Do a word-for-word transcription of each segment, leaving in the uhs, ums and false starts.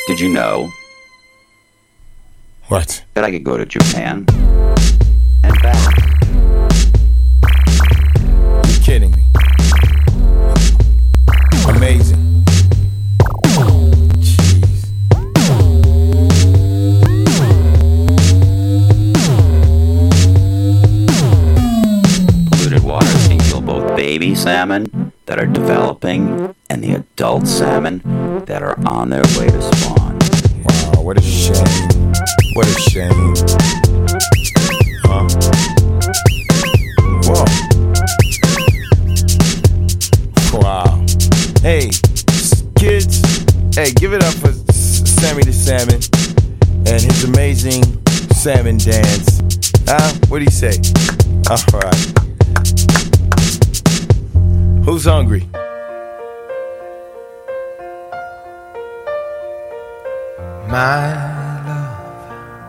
Did you know? What? That I could go to Japan and back. You're kidding me. Amazing. Polluted water can kill both baby salmon that are developing and the adult salmon that are on their way to spawn. Wow, what a shame. What a shame. Huh? Whoa. Wow. Hey, kids, hey, give it up for Sammy the Salmon and his amazing salmon dance. Huh? What'd he say? All right. Who's hungry? My love,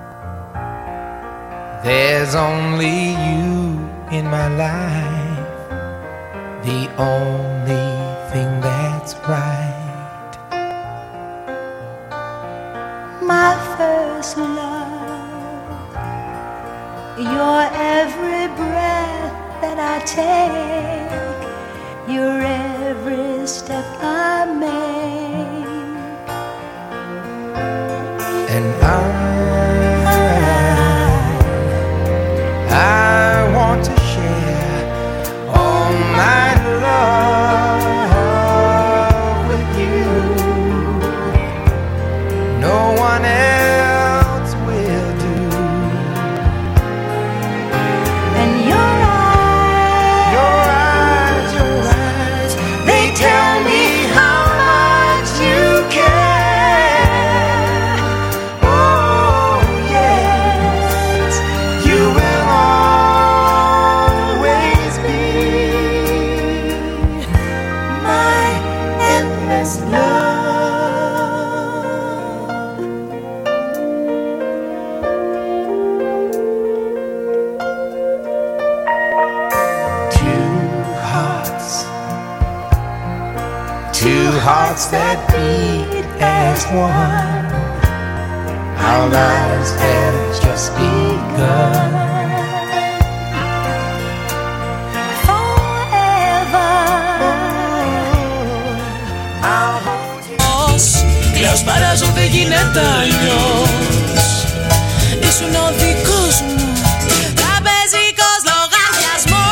there's only you in my life, the only thing that's right. My first love, your every breath that I take, your every step I make. And I, I want to share all my love with you. No one else will do. And your eyes, your eyes, your eyes, they tell me how much you care. Hearts that beat as one. Our lives have just begun. Forever I'll hold you. Κλαίος παράζω δεν γίνεται αλλιώς. Ήσουν ο δικός μου τραπεζικός λογαριασμός.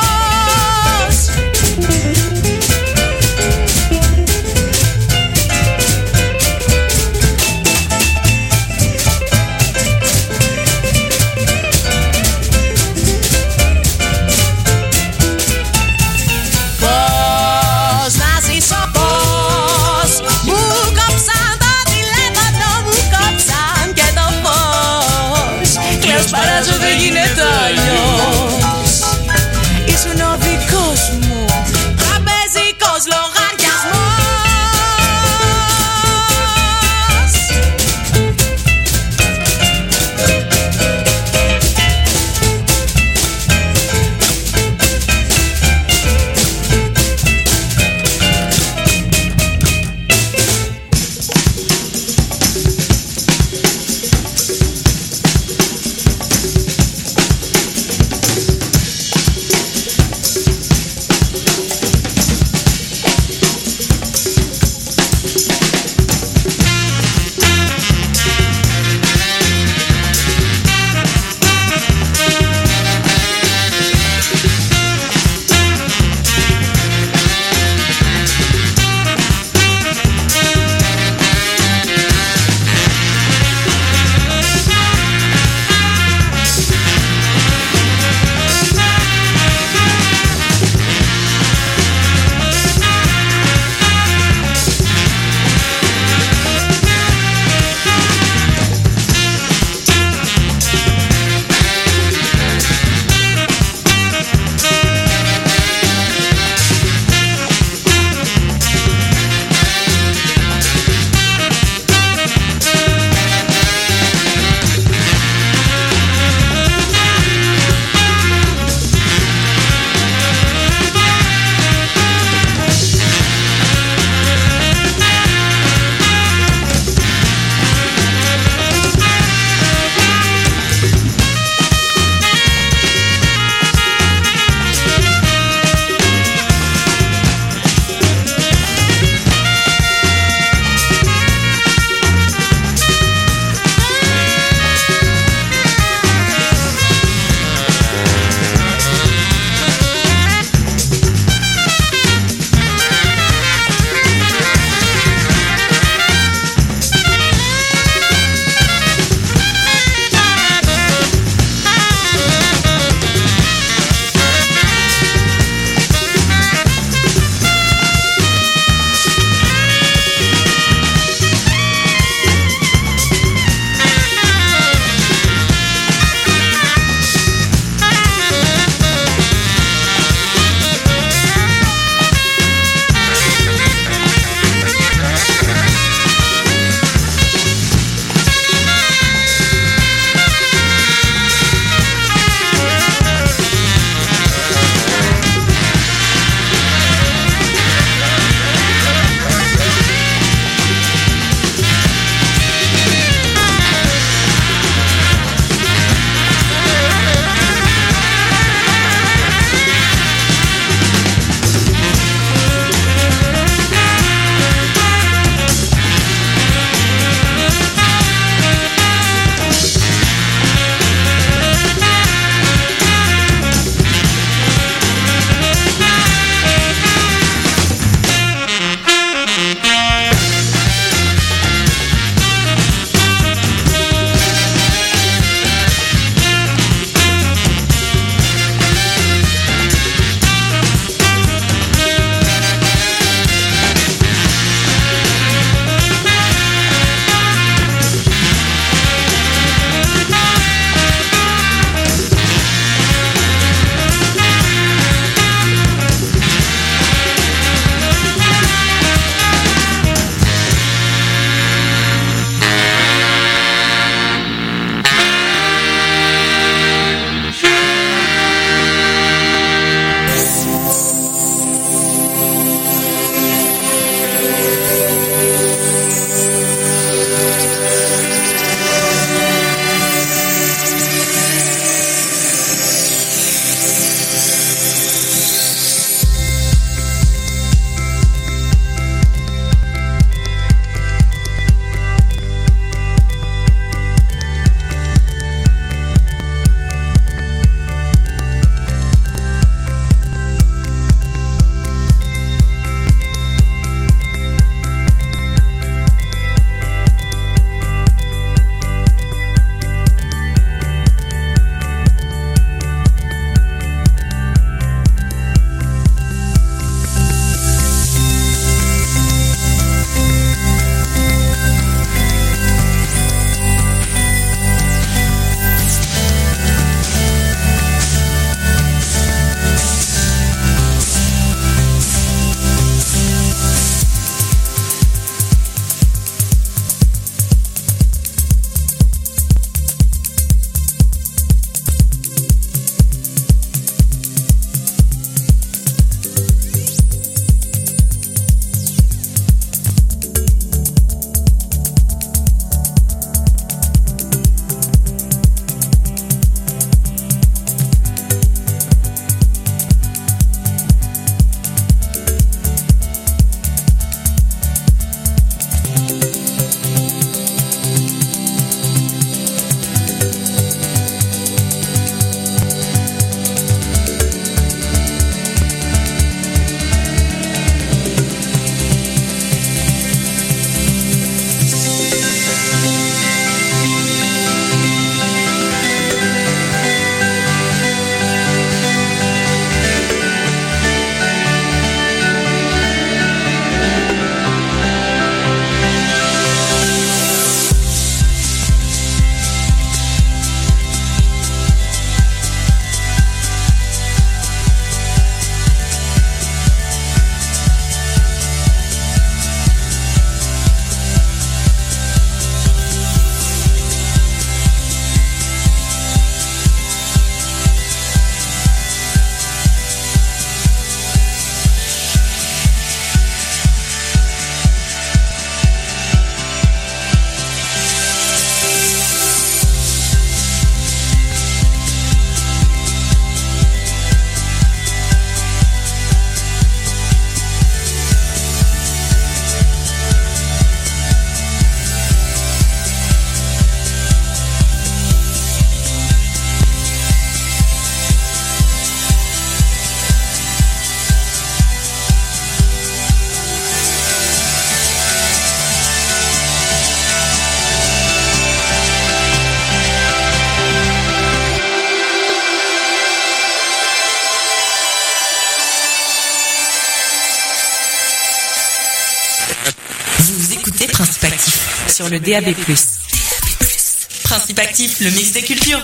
sur le D A B plus. Principe actif, le mix des cultures.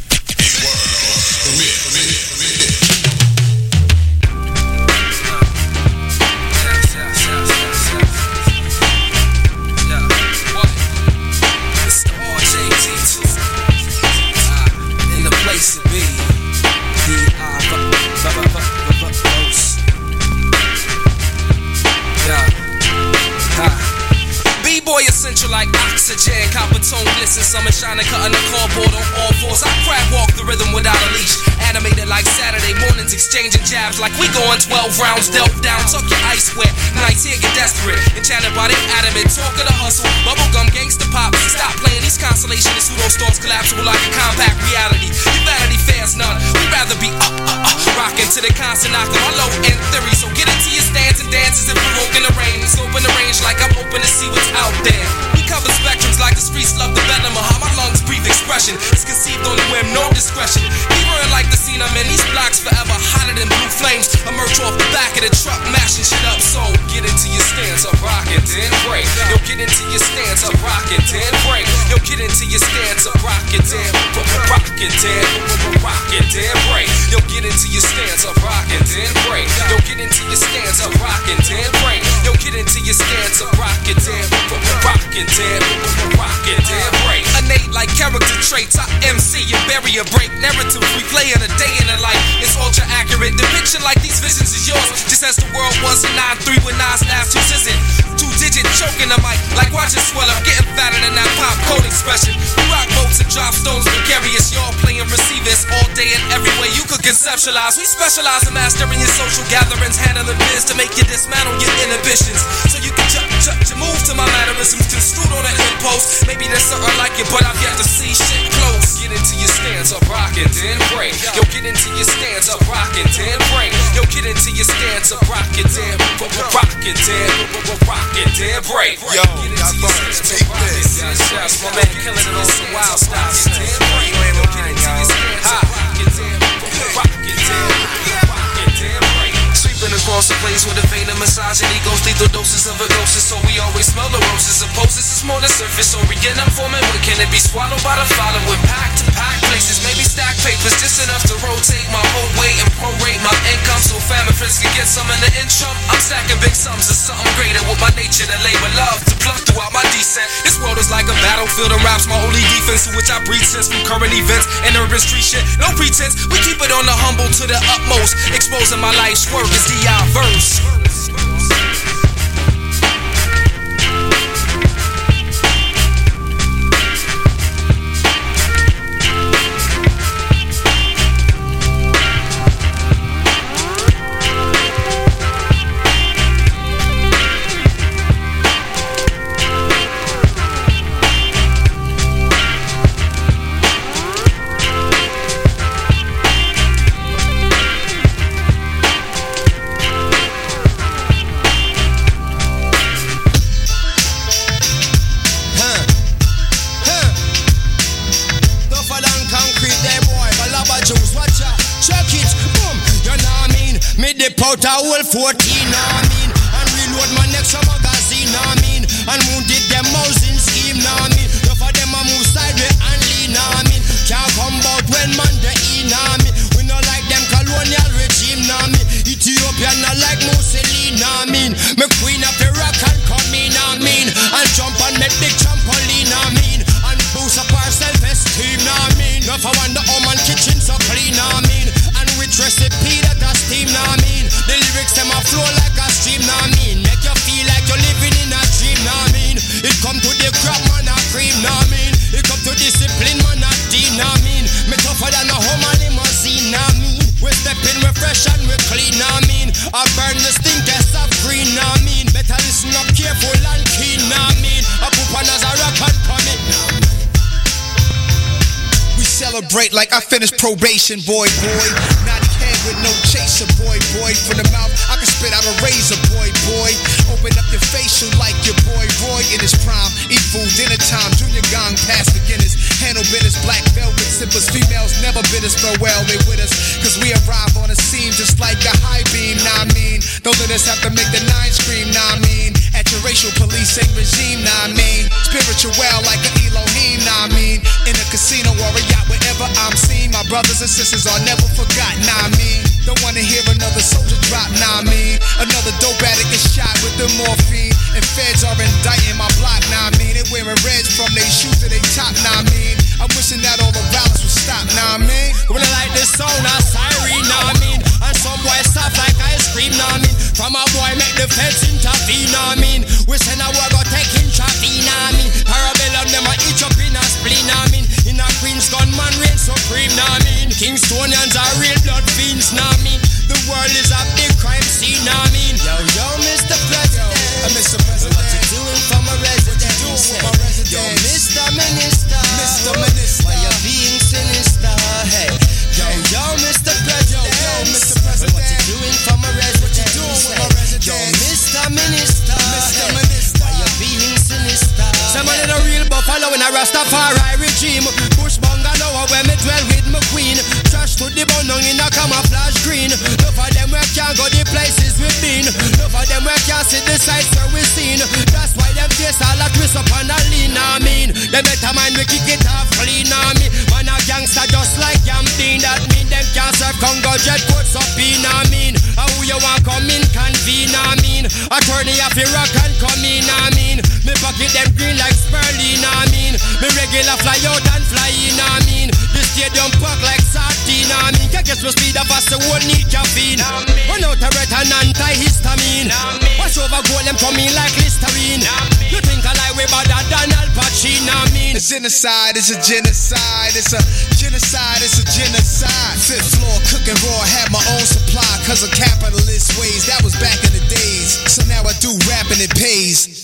B-boy essential like oxygen, copper tone glisten, summer shining, cutting the cardboard on all fours. I crab walk the rhythm without a leash, animated like Saturday mornings, exchanging jabs like we going twelve rounds, delve down, tuck your ice wet, nights here get desperate, enchanted by the adamant, talk of the hustle, bubblegum gangsta pop, stop playing these constellations and pseudo storms collapsible like a compact reality, humanity fares none, we'd rather be up, uh, uh, rocking to the constant knock of my low end theory, so get into your stands and dances if we're in the rain, it's open the range like I'm open to see what's out there. We cover spectrums like the streets love the venom of how my lungs breathe expression. It's conceived on the whim, no discretion. We run like the scene I'm in. These blocks forever hotter than blue flames. Emerge off the back of the truck, mashing shit up. So get into your stance, up, rock it, then break. Yo, get into your stance, up, rock it, then break. Yo, get into your stance, up, rock it, then rock it, then rock it, then break. Yo, get into your stance, up, rock it, then break. Yo, get into your stance, up, rock it, then break. Yo, get into your stance, up, rock it, then rock it, then rock it, then break. Innate like character traits, I M C and bury a break. Narrative replay in a day in a life. It's ultra accurate. Depiction like these visions is yours. Just as the world was a nine three with nine snaps, two isn't. Two digit choking the mic like watching swell up, getting fatter than that pop code expression. We rock boats and drop stones precarious. Y'all playing receivers all day and every way you could conceptualize. We specialize in mastering your social gatherings, handling biz to make you dismantle your inhibitions. So you can jump, jump, you move to my mannerisms, construed on an impulse. Maybe there's something like it, but I've yet to see shit close. Get into your stance, up, rock it, then break. Yo, get into your stance, up, rock it, then break. Yo, get into your stance, up, rock it, then rock it, then rock it, then break. Yo, got bumpers, take this. Yes, my man killing it on some wild style. You ain't lying, y'all. Rock it, then rock it, then rock it, then break. Sweeping across the place with a vein of misogyny goes lethal doses of hypnosis, so we always smell the roses. Suppose this is more than surface, so we get them forming. What can it be swallowed by the follow with pack to pack places? Maybe stack papers just enough to rotate my whole weight and prorate my income, so family friends can get some in the interim. I'm stacking big sums of something greater with my nature to labor love to plug throughout my descent. This world is like a battlefield and rap's my only defense, to which I breathe sense from current events and urban street shit. No pretense, we keep it on the humble to the utmost, exposing my life's work as D I verse. Out a whole fourteen, know I mean, and reload my next magazine, know I mean, and wounded them housing scheme, know I mean, enough of them a move sideways and lean, know I mean, can't come out when man they in, know I mean, we no like them colonial regime, know I mean, Ethiopia not like Mussolini, know I mean, me queen of the rock and come in, know I mean, and jump on me big trampoline, know I mean, and boost up our self-esteem, know I mean, enough of wonder how man kitchen so clean, know I mean, and with recipe that a steam, know I mean. The lyrics them a flow like a stream, nah mean. Make you feel like you're living in a dream, nah mean. It come to the crap, man, a cream, nah mean. It come to discipline, man, a dean, nah mean. Me tougher than a home and limousine, nah mean. We step in, we fresh and we clean, nah mean. I burn the stinkers of green, nah mean. Better listen up careful and keen, nah mean. I poop on as a rock and come in, nah mean. We celebrate like I finished probation, boy, boy. Naughty head with no chaser, boy, boy. From the mouth, I can spit out a razor, boy, boy. Open up your facial like your boy Roy in his prime. Eat food, dinner time, junior gong, past beginners. Handle business, black velvet sippers. Females never bid us farewell, they with us. Cause we arrive on the scene just like a high beam, nah I mean. Don't let us have to make the nine scream, nah I mean. At your racial policing regime, nah I mean. Spiritual like an Elohim, nah I mean. In a casino or a yacht, wherever I'm seen, my brothers and sisters are never forgotten, nah I mean. Don't wanna hear another soldier drop, nah I mean. Another dope addict gets shot with the morphine, and feds are indicting my block, nah I mean. They wearing reds from their shoes to their top, nah I mean. I'm wishing that all the violence would stop, nah I mean. When I like this sound, a siren, nah I mean. And some boys soft like ice cream, nah I mean. From a boy make the feds intervene, nah I mean. We send a war go take in traffic, nah I mean. Parabellum them a each up in a spleen, nah I mean. In a Queen's gunman reign supreme, nah I mean. Kingstonians are real blood fiends, nah I mean. The world is a big crime scene, nah I mean. Yo, yo, Mister President, yo, Mister President, what you doing for my resident? What you doing with my resident? Yo, Mister Minister, Mister Minister, why you being sinister? Hey, yo, yo, Mister President, yo, yo, Mister President, what you doing for my resident? What you doing with my resident? Yo, Mister Minister, Mister hey, Minister, why you being sinister? Someone in a real buffalo in a Rastafari regime. Bush bungalow where me dwell with my queen. Trash to the bone in a camouflage green. None of them where can't go the places we've been. None of them where can't see the sights where we seen. That's why them face all a twist up and a lean, I mean. Them better mind we kick it off clean, I mean. Man a gangster just like Yamdeen. That mean them can't serve Congo jet puts up in, I mean. How you want come in convene, I mean. Attorney of Iraq and come in, I mean. Me pocket them green like Sperling, I mean. Me regular fly out and fly in, I mean. The stadium pack like sardine, I mean. Can't get no speed up as the whole need caffeine. Run out a red and antihistamine. Wash over gold, them coming like Listerine. You think I lie way better than Al Pacino, I mean. A genocide is a genocide, it's a genocide, it's a genocide. Fifth floor cooking raw, had my own supply, cause of capitalist ways, that was back in the days. So now I do rap and it pays.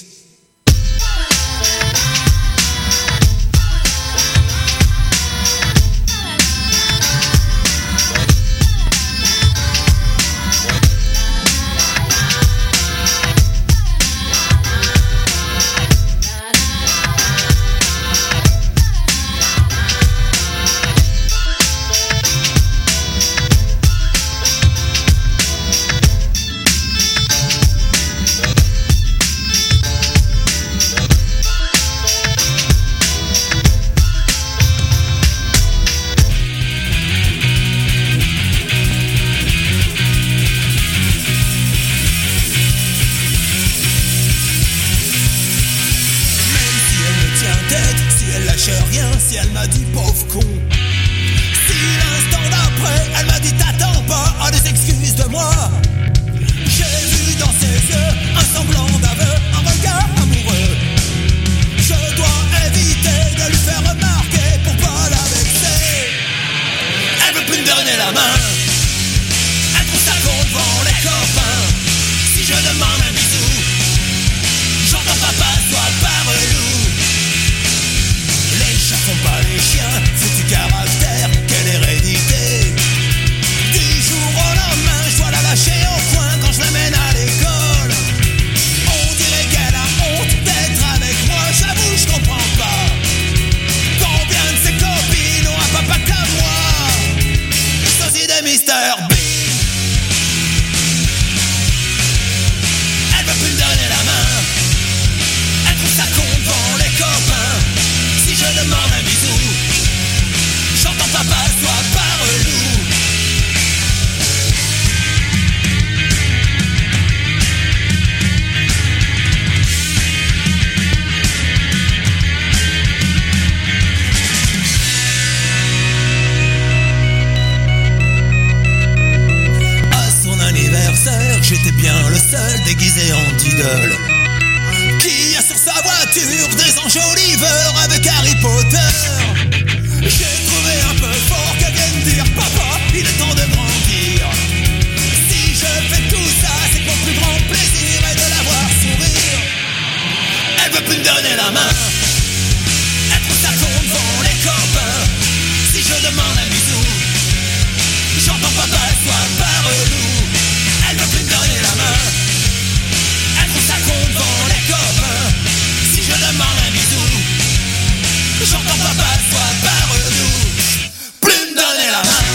J'étais bien le seul déguisé en idole qui a sur sa voiture des enjoliveurs avec Harry Potter. J'ai trouvé un peu fort qu'elle vienne dire papa, il est temps de grandir. Si je fais tout ça, c'est pour plus grand plaisir et de la voir sourire. Elle veut plus me donner la main, elle trouve ça con devant les copains. Si je demande un bisou, j'entends papa soit par loup. Elle veut plus me donner la main, elle trouve ça con devant les copains. Si je demande un bisou, j'entends papa soit par loup. Plus me donner la main,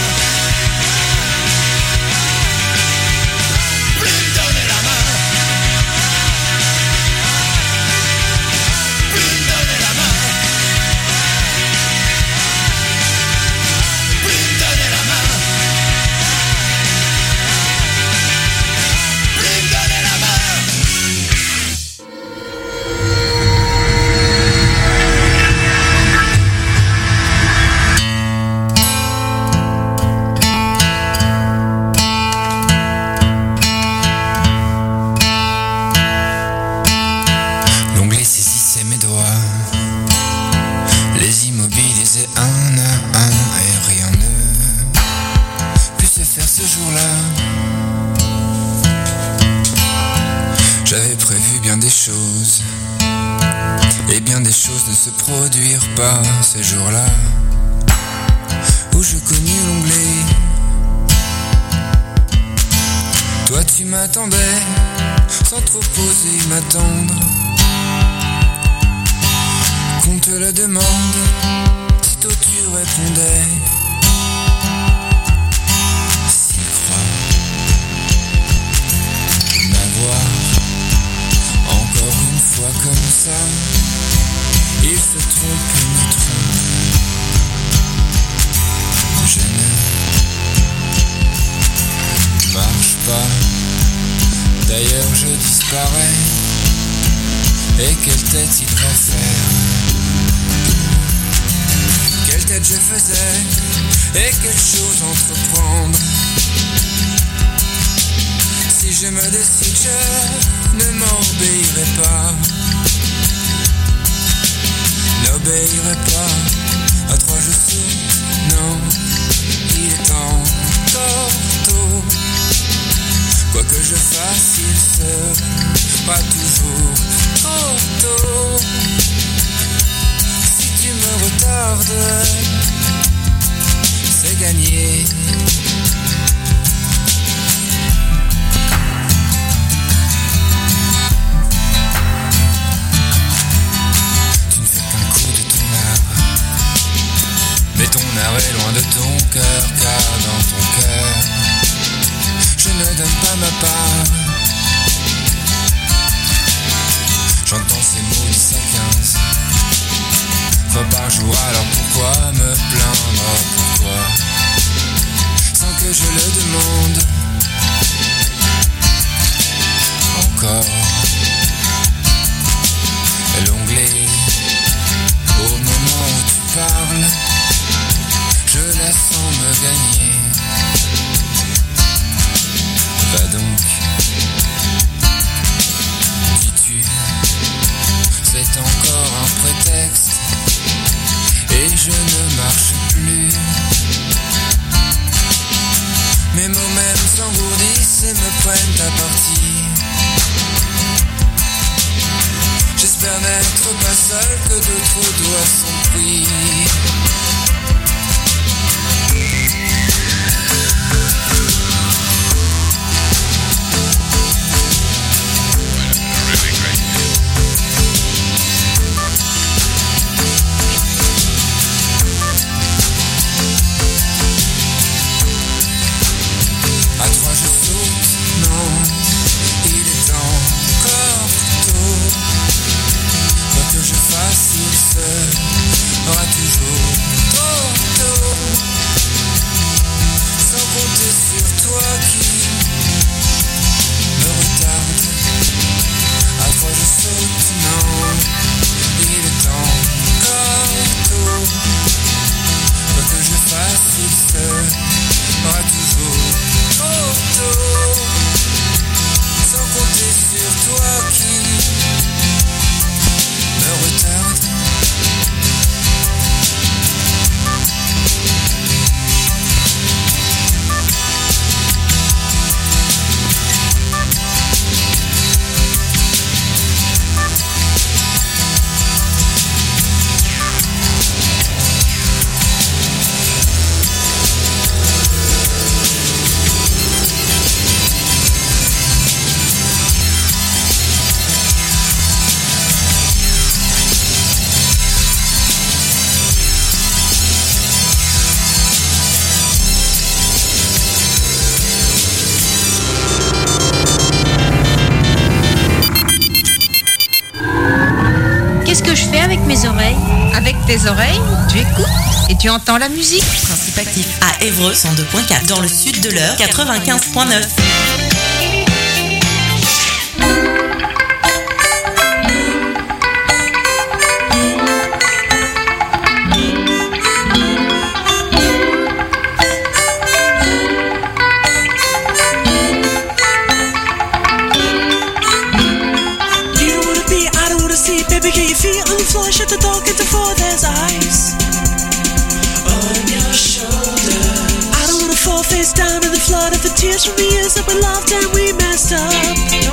plus me donner la main, des choses, et bien des choses ne se produirent pas ce jour-là, où je connus l'onglet. Toi tu m'attendais, sans trop oser m'attendre, qu'on te le demande, sitôt tu répondais. S'il croit m'avoir encore une fois comme ça, il se trompe, il me trompe. Je ne marche pas, d'ailleurs je disparais. Et quelle tête il devrait faire, quelle tête je faisais, et quelle chose entreprendre. Si je me décide, je ne m'obéirai pas, n'obéirai pas à trois je saute, non, il est encore tôt. Quoi que je fasse, il sera toujours trop tôt. Si tu me retardes, c'est gagné. Tu ne fais qu'un coup de ton art, mais ton art est loin de ton cœur, car dans ton cœur je ne donne pas ma part. J'entends ces mots dix à quinze fois par jour, alors pourquoi me plaindre, pourquoi, sans que je le demande encore. L'onglet, au moment où tu parles, je la sens me gagner. Va donc, dis-tu, c'est encore un prétexte, et je ne marche plus. Mes mots même s'engourdissent et me prennent à partie. J'espère n'être pas seul, que d'autres doigts sont pris. Aura toujours trop tôt, sans compter sur toi qui me retarde. À toi je saute, non, il est encore tôt. Quoi que je fasse, il sera toujours trop tôt, sans compter sur toi qui me retarde. Qu'est-ce que je fais avec mes oreilles? Avec tes oreilles, tu écoutes et tu entends la musique. Principe actif à Évreux cent deux point quatre, dans le sud de l'Eure quatre-vingt-quinze point neuf. Shut the door, get the floor, there's ice on your shoulder. I don't wanna fall face down in the flood of the tears from the years that we loved and we messed up.